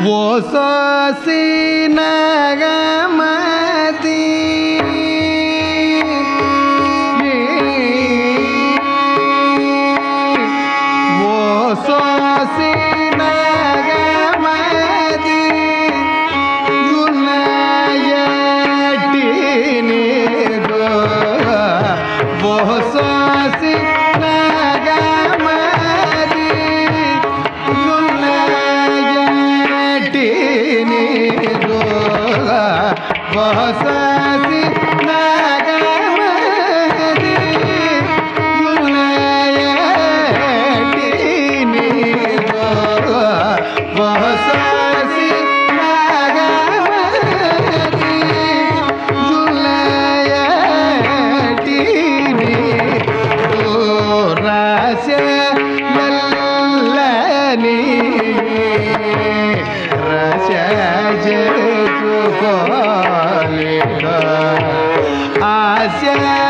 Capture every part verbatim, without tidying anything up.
ஓசோசி நகமதி ஓசோசி நகமதி குணயட்டினி கோ ஓசோசி நகமதி குணயட்டினி கோ ஓசோசி நகமதி குணயட்டினி கோ ஓசோசி நகமதி குணயட்டினி கோ ராச லல்லனி ராச ஜெது கோலிக ஆச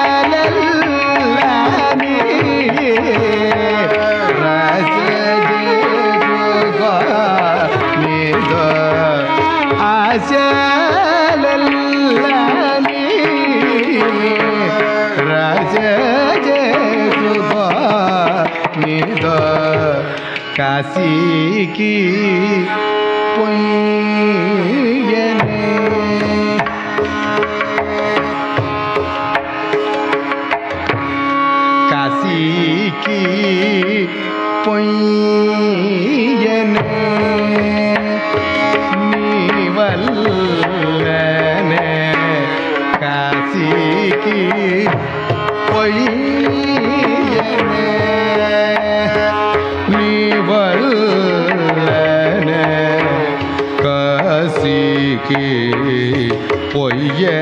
லல்லனி ராச ஜெது கோலிக ஆச லல்லனி ராச ஜெது கோலிக काशी की पुण्यने काशी की पुण्यने निवल्लने काशी की पुण्यने निवल्लने काशी की पुण्यने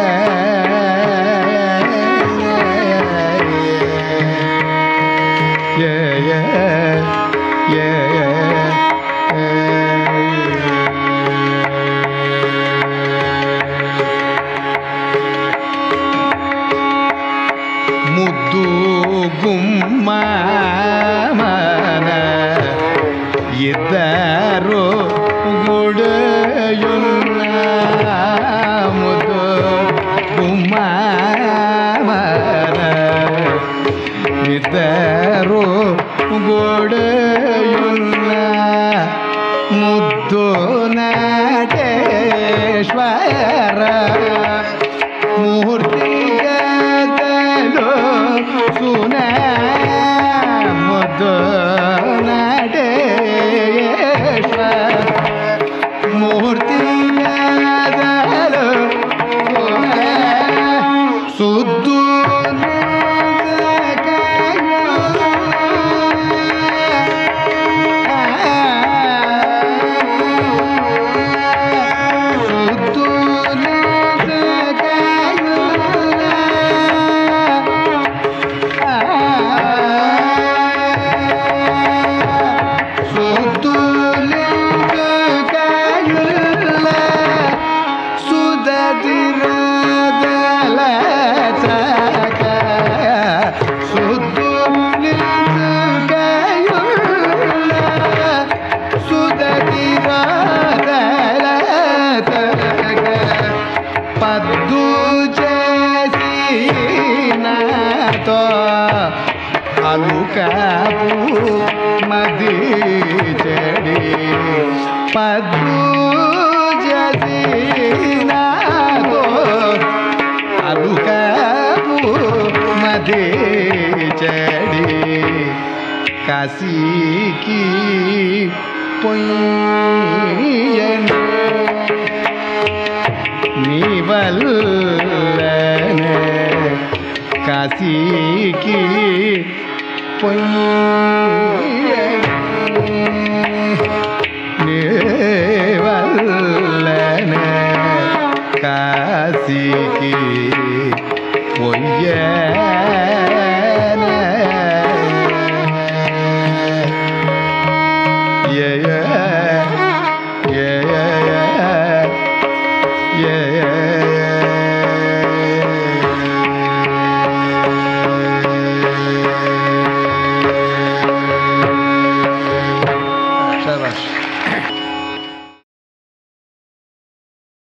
yeah yeah yeah ಮುದ್ದು ಗುಮ್ಮನ ಇದ್ದರು ಗುಡೆಯುನ್ನ ಮುದ್ದು ಗುಮ್ಮನ ಇದ್ದರು ಗುಡೆಯುನ್ನ ಮುದ್ದು ನಟೇಶ್ವರ ಮೂರ್ತಿಗದಲು ಸುನ ಮುದ್ದು ನಟೇಶ್ವರ ಮೂರ್ತಿಗದಲು ಸುನ ಸುದ್ದು पद्दू जैसी ना तो अलुकापू मदी चढ़ी पद्दू जैसी ना तो अलुकापू मदी चढ़ी काशी की पुण्यने निवल्लने काशी की पुण्यने निवल्लने काशी की